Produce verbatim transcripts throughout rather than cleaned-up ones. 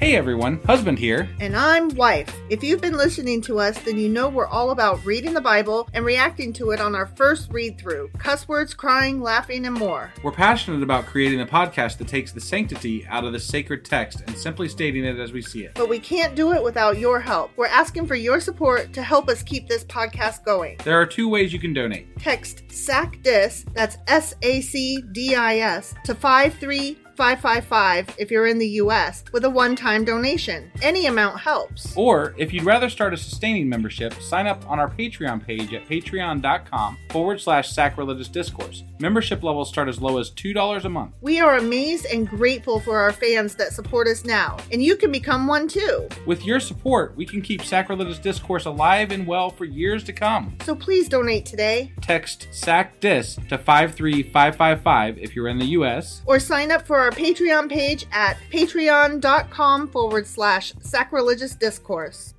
Hey everyone, Husband here. And I'm Wife. If you've been listening to us, then you know we're all about reading the Bible and reacting to it on our first read-through. Cuss words, crying, laughing, and more. We're passionate about creating a podcast that takes the sanctity out of the sacred text and simply stating it as we see it. But we can't do it without your help. We're asking for your support to help us keep this podcast going. There are two ways you can donate. Text SACDIS, that's S A C D I S, to five three five five five if you're in the U S with a one-time donation. Any amount helps. Or, if you'd rather start a sustaining membership, sign up on our Patreon page at patreon.com forward slash sacrilegious discourse. Membership levels start as low as two dollars a month. We are amazed and grateful for our fans that support us now, and you can become one too. With your support, we can keep Sacrilegious Discourse alive and well for years to come. So please donate today. Text SACDIS to five three five five five if you're in the U S. Or sign up for our Patreon page at patreon.com forward slash sacrilegious discourse.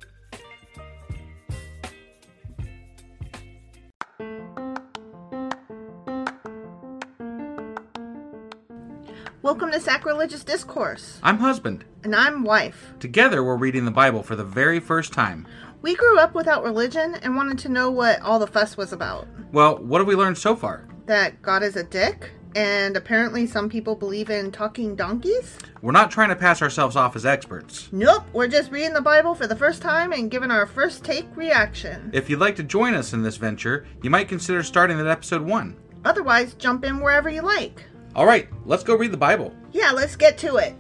Welcome to Sacrilegious Discourse. I'm Husband. And I'm Wife. Together, we're reading the Bible for the very first time. We grew up without religion and wanted to know what all the fuss was about. Well, what have we learned so far? That God is a dick, and apparently some people believe in talking donkeys. We're not trying to pass ourselves off as experts. Nope, we're just reading the Bible for the first time and giving our first take reaction. If you'd like to join us in this venture, you might consider starting at episode one. Otherwise, jump in wherever you like. All right, let's go read the Bible. Yeah, let's get to it.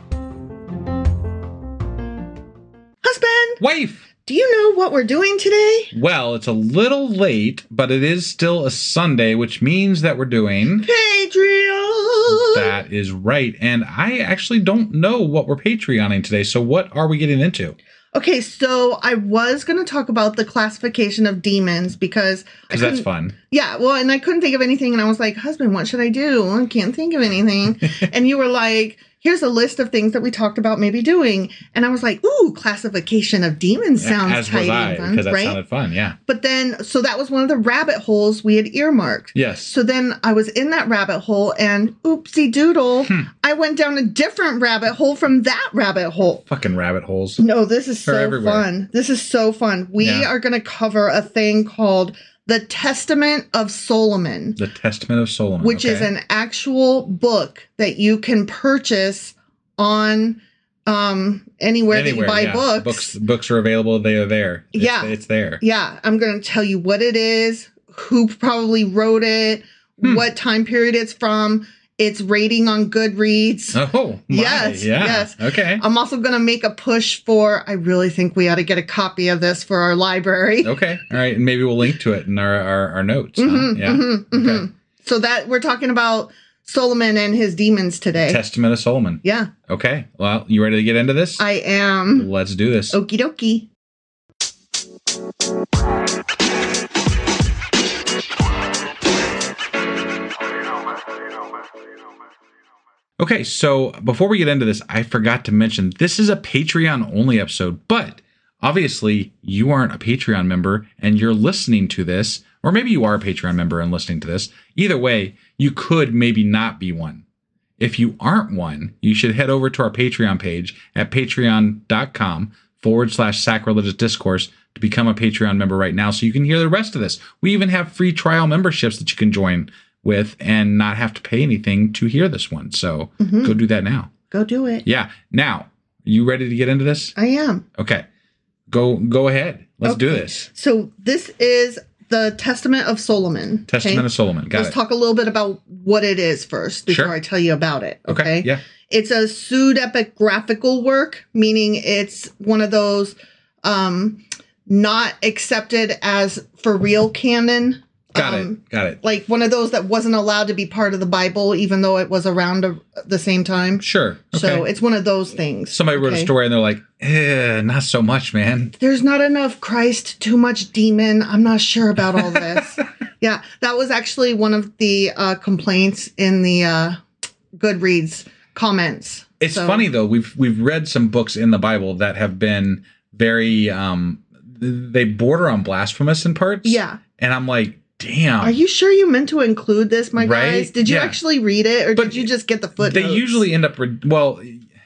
Husband! Wife! Do you know what we're doing today? Well, it's a little late, but it is still a Sunday, which means that we're doing... Patreon! That is right. And I actually don't know what we're Patreoning today, so what are we getting into? Okay, so I was going to talk about the classification of demons because... Because that's fun. Yeah, well, and I couldn't think of anything, and I was like, husband, what should I do? I can't think of anything. And you were like... Here's a list of things that we talked about maybe doing. And I was like, ooh, classification of demons sounds As tight was I, and fun, because that right? sounded fun, yeah. But then, so that was one of the rabbit holes we had earmarked. Yes. So then I was in that rabbit hole and oopsie doodle, hmm. I went down a different rabbit hole from that rabbit hole. Fucking rabbit holes. No, this is They're so everywhere. fun. This is so fun. We Yeah. are going to cover a thing called The Testament of Solomon. The Testament of Solomon. Which okay. is an actual book that you can purchase on um anywhere, anywhere that you buy yeah. books. books books are available. They are there. It's, yeah it's there. Yeah, I'm gonna tell you what it is, who probably wrote it, hmm. what time period it's from, its rating on Goodreads. Oh my, yes yeah. yes Okay. I'm also gonna make a push for, I really think we ought to get a copy of this for our library. Okay, all right, and maybe we'll link to it in our our, our notes. Mm-hmm, huh? Yeah. mm-hmm, okay. mm-hmm. So that we're talking about Solomon and his demons today. Testament of Solomon. Yeah. Okay. Well, you ready to get into this? I am. Let's do this. Okie dokie. Okay, so before we get into this, I forgot to mention this is a Patreon only episode, but obviously you aren't a Patreon member and you're listening to this, or maybe you are a Patreon member and listening to this. Either way, you could maybe not be one. If you aren't one, you should head over to our Patreon page at patreon.com forward slash sacrilegious discourse to become a Patreon member right now so you can hear the rest of this. We even have free trial memberships that you can join with and not have to pay anything to hear this one. So mm-hmm. go do that now. Go do it. Yeah. Now, you ready to get into this? I am. Okay. Go go ahead. Let's okay. do this. So this is the Testament of Solomon. Testament okay? of Solomon. Got Let's it. talk a little bit about what it is first before sure. I tell you about it. Okay? okay. Yeah. It's a pseudepigraphical work, meaning it's one of those um, not accepted as for real canon. Got um, it. Got it. Like one of those that wasn't allowed to be part of the Bible, even though it was around a, the same time. Sure. Okay. So it's one of those things. Somebody wrote okay? a story and they're like, eh, not so much, man. There's not enough Christ, too much demon. I'm not sure about all this. Yeah, that was actually one of the uh, complaints in the uh, Goodreads comments. It's so. funny though. We've we've read some books in the Bible that have been very um, they border on blasphemous in parts. Yeah, and I'm like, damn. Are you sure you meant to include this, my right? guys? Did you yeah. actually read it, or but did you just get the footnotes? They usually end up re- well.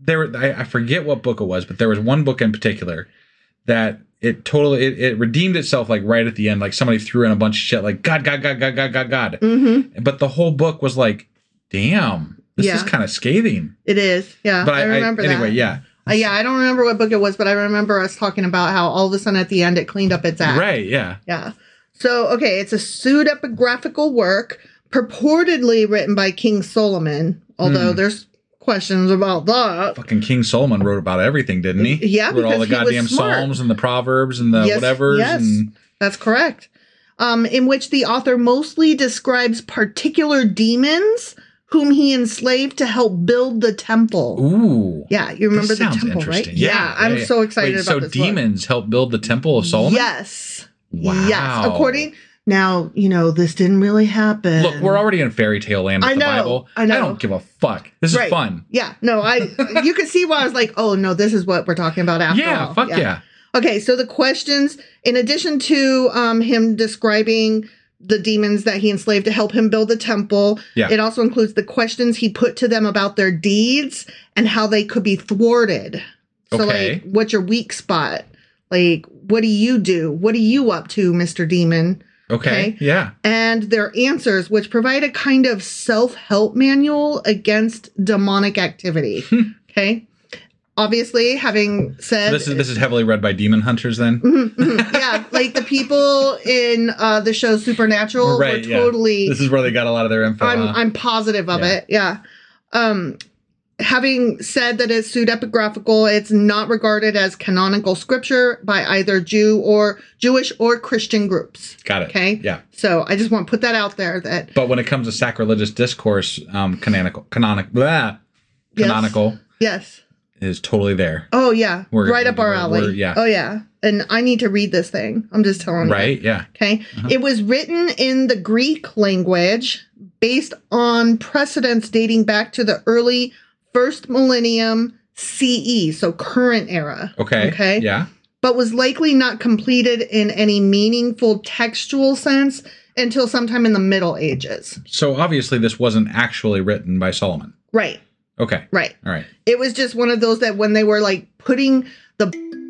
there, I, I forget what book it was, but there was one book in particular that it totally, it, it redeemed itself like right at the end. Like somebody threw in a bunch of shit like God, God, God, God, God, God, God. Mm-hmm. But the whole book was like, damn, this Yeah. is kind of scathing. It is. Yeah. But I, I, remember I, anyway, that. yeah. Uh, yeah, I don't remember what book it was, but I remember us talking about how all of a sudden at the end it cleaned up its act. Right, yeah. Yeah. So, okay, it's a pseudepigraphical work purportedly written by King Solomon, although Hmm. there's questions about that. Fucking King Solomon wrote about everything, didn't he? Yeah, wrote all the because he was goddamn smart. Psalms and the Proverbs and the Yes, whatevers. yes. And That's correct. Um, in which the author mostly describes particular demons whom he enslaved to help build the temple. ooh. Yeah, you remember This the sounds temple, right? interesting. Yeah, I'm yeah. so excited Wait, about so this book. demons helped build the Temple of Solomon? Yes. Wow. Yes. According now, you know, this didn't really happen. Look, we're already in fairy tale land with I the know, Bible. I know. don't give a fuck. This is Right. fun. Yeah. No, I you could see why I was like, oh no, this is what we're talking about after Yeah, all. fuck yeah. Okay, so the questions, in addition to um, him describing the demons that he enslaved to help him build the temple, Yeah. it also includes the questions he put to them about their deeds and how they could be thwarted. So, Okay. like, what's your weak spot? Like, what do you do? What are you up to, Mister Demon? Okay. Okay. Yeah. And their answers, which provide a kind of self-help manual against demonic activity. Okay. Obviously, having said This is this is heavily read by demon hunters then? Mhm, mhm. yeah, like the people in uh, the show Supernatural Right, were yeah. totally. This is where they got a lot of their info. I'm huh? I'm positive of Yeah. it. Yeah. Um, having said that it's pseudepigraphical, it's not regarded as canonical scripture by either Jew or Jewish or Christian groups. Got it. Okay. Yeah. So I just want to put that out there. That But when it comes to sacrilegious discourse, um, canonical, canonic, blah, Yes. canonical yes. is totally there. Oh yeah. We're- right up our we're- alley. we're- yeah. Oh yeah. And I need to read this thing. I'm just telling you. Right? Yeah. Okay. Uh-huh. It was written in the Greek language based on precedents dating back to the early first millennium C E, so current era. Okay. Okay. Yeah. But was likely not completed in any meaningful textual sense until sometime in the Middle Ages. So obviously this wasn't actually written by Solomon. Right. Okay. Right. All right. It was just one of those that when they were like putting the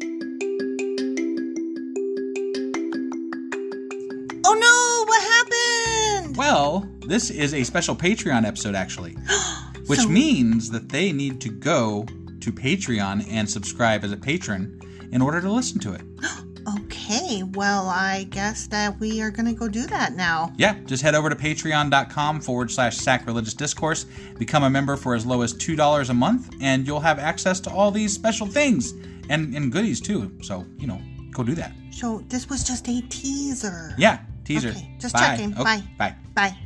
Oh no, what happened? Well, this is a special Patreon episode, actually, which So- means that they need to go to Patreon and subscribe as a patron in order to listen to it. Okay, well, I guess that we are going to go do that now. Yeah, just head over to patreon.com forward slash sacrilegious discourse, become a member for as low as two dollars a month, and you'll have access to all these special things and, and goodies too. So, you know, go do that. So this was just a teaser. Yeah, teaser. Okay, just Bye. checking. Okay, Bye. Bye. Bye.